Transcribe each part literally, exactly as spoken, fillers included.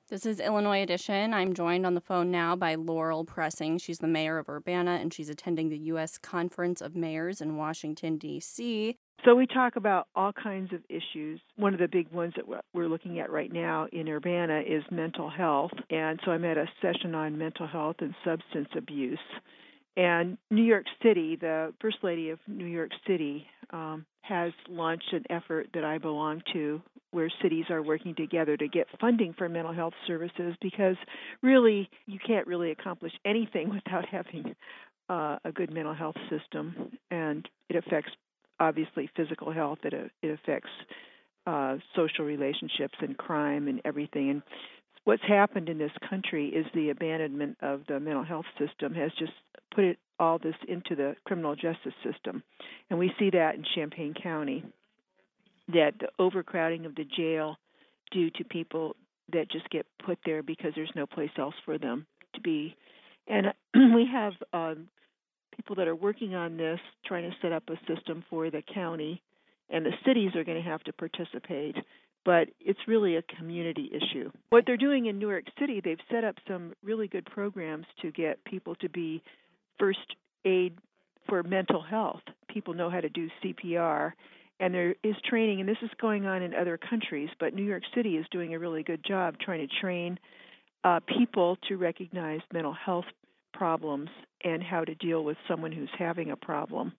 This is Illinois Edition. I'm joined on the phone now by Laurel Pressing. She's the mayor of Urbana, and she's attending the U S Conference of Mayors in Washington, D C So we talk about all kinds of issues. One of the big ones that we're looking at right now in Urbana is mental health. And so I'm at a session on mental health and substance abuse. And New York City, the First Lady of New York City, um, has launched an effort that I belong to where cities are working together to get funding for mental health services, because really you can't really accomplish anything without having uh, a good mental health system. And it affects, obviously, physical health. It, it affects uh, social relationships and crime and everything. And what's happened in this country is the abandonment of the mental health system has just put it all this into the criminal justice system. And we see that in Champaign County, that the overcrowding of the jail due to people that just get put there because there's no place else for them to be. And we have um, people that are working on this, trying to set up a system for the county, and the cities are going to have to participate. But it's really a community issue. What they're doing in New York City, they've set up some really good programs to get people to be first aid for mental health. People know how to do C P R, and there is training, and this is going on in other countries, but New York City is doing a really good job trying to train uh, people to recognize mental health problems and how to deal with someone who's having a problem.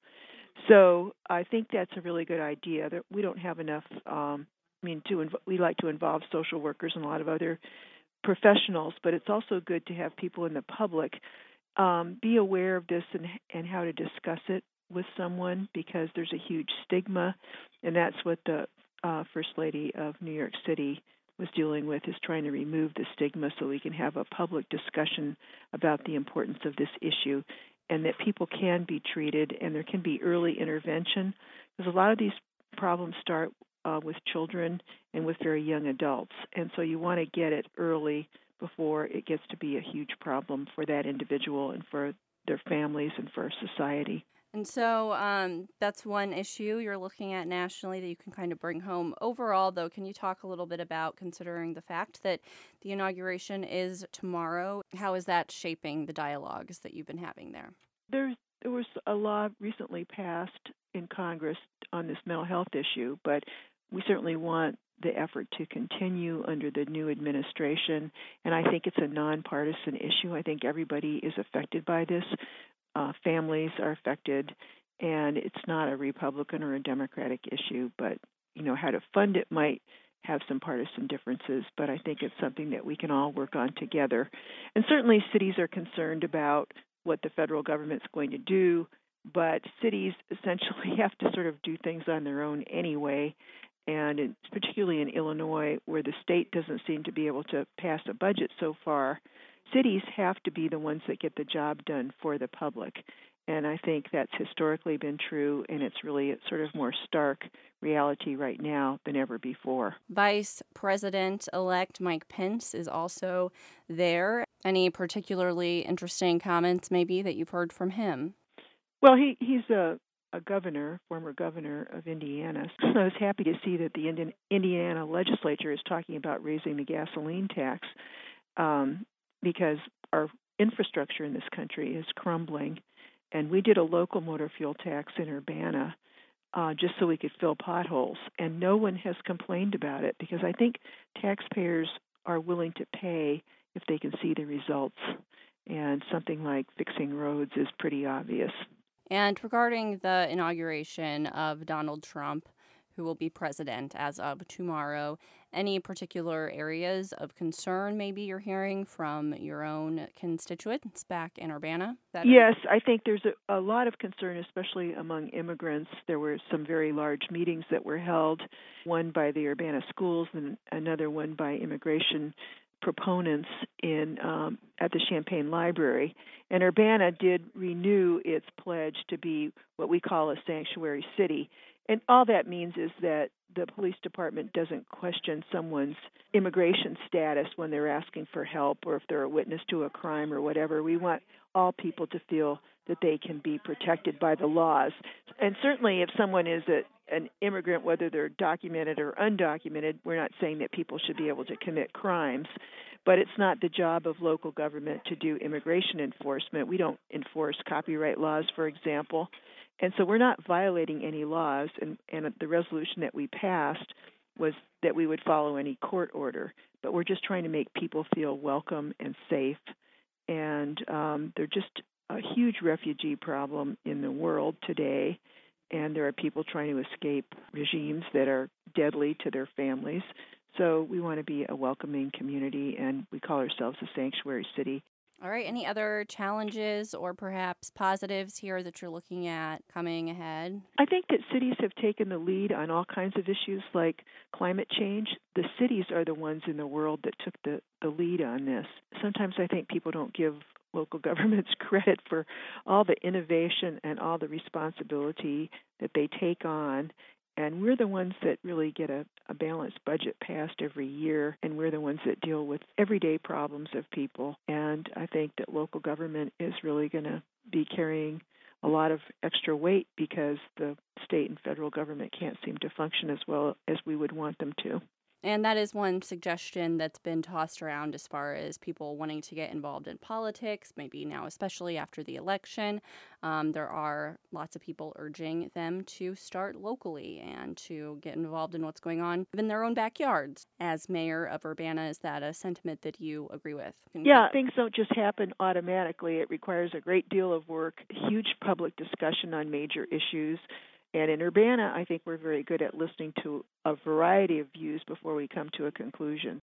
So I think that's a really good idea. That we don't have enough um, I mean, to inv- we like to involve social workers and a lot of other professionals, but it's also good to have people in the public um, be aware of this and, and how to discuss it with someone, because there's a huge stigma, and that's what the uh, First Lady of New York City was dealing with, is trying to remove the stigma so we can have a public discussion about the importance of this issue and that people can be treated and there can be early intervention, because a lot of these problems start Uh, with children and with very young adults. And so you want to get it early before it gets to be a huge problem for that individual and for their families and for society. And so um, that's one issue you're looking at nationally that you can kind of bring home. Overall, though, can you talk a little bit about, considering the fact that the inauguration is tomorrow, how is that shaping the dialogues that you've been having there? There's, there was a law recently passed in Congress on this mental health issue, but we certainly want the effort to continue under the new administration, and I think it's a nonpartisan issue. I think everybody is affected by this. Uh, families are affected, and it's not a Republican or a Democratic issue, but you know, how to fund it might have some partisan differences, but I think it's something that we can all work on together. And certainly cities are concerned about what the federal government's going to do, but cities essentially have to sort of do things on their own anyway. And it's particularly in Illinois, where the state doesn't seem to be able to pass a budget so far, cities have to be the ones that get the job done for the public. And I think that's historically been true, and it's really a sort of more stark reality right now than ever before. Vice President-elect Mike Pence is also there. Any particularly interesting comments maybe that you've heard from him? Well, he, he's a, a governor, former governor of Indiana. So I was happy to see that the Indian, Indiana legislature is talking about raising the gasoline tax um, because our infrastructure in this country is crumbling. And we did a local motor fuel tax in Urbana uh, just so we could fill potholes. And no one has complained about it, because I think taxpayers are willing to pay if they can see the results. And something like fixing roads is pretty obvious. And regarding the inauguration of Donald Trump, who will be president as of tomorrow, any particular areas of concern maybe you're hearing from your own constituents back in Urbana? That yes, I think there's a, a lot of concern, especially among immigrants. There were some very large meetings that were held, one by the Urbana schools and another one by immigration proponents in um, at the Champaign Library. And Urbana did renew its pledge to be what we call a sanctuary city. And all that means is that the police department doesn't question someone's immigration status when they're asking for help, or if they're a witness to a crime or whatever. We want all people to feel that they can be protected by the laws. And certainly if someone is a, an immigrant, whether they're documented or undocumented, we're not saying that people should be able to commit crimes. but it's not the job of local government to do immigration enforcement. We don't enforce copyright laws, for example. And so we're not violating any laws, and, and the resolution that we passed was that we would follow any court order. But we're just trying to make people feel welcome and safe. And um, they're just a huge refugee problem in the world today, and there are people trying to escape regimes that are deadly to their families. So we want to be a welcoming community, and we call ourselves a sanctuary city. All right. Any other challenges or perhaps positives here that you're looking at coming ahead? I think that cities have taken the lead on all kinds of issues like climate change. The cities are the ones in the world that took the, the lead on this. Sometimes I think people don't give local governments credit for all the innovation and all the responsibility that they take on. And we're the ones that really get a, a balanced budget passed every year, and we're the ones that deal with everyday problems of people. And I think that local government is really going to be carrying a lot of extra weight because the state and federal government can't seem to function as well as we would want them to. And that is one suggestion that's been tossed around as far as people wanting to get involved in politics, maybe now, especially after the election. Um, there are lots of people urging them to start locally and to get involved in what's going on in their own backyards. As mayor of Urbana, is that a sentiment that you agree with? Yeah, things don't just happen automatically. It requires a great deal of work, huge public discussion on major issues. And in Urbana, I think we're very good at listening to a variety of views before we come to a conclusion.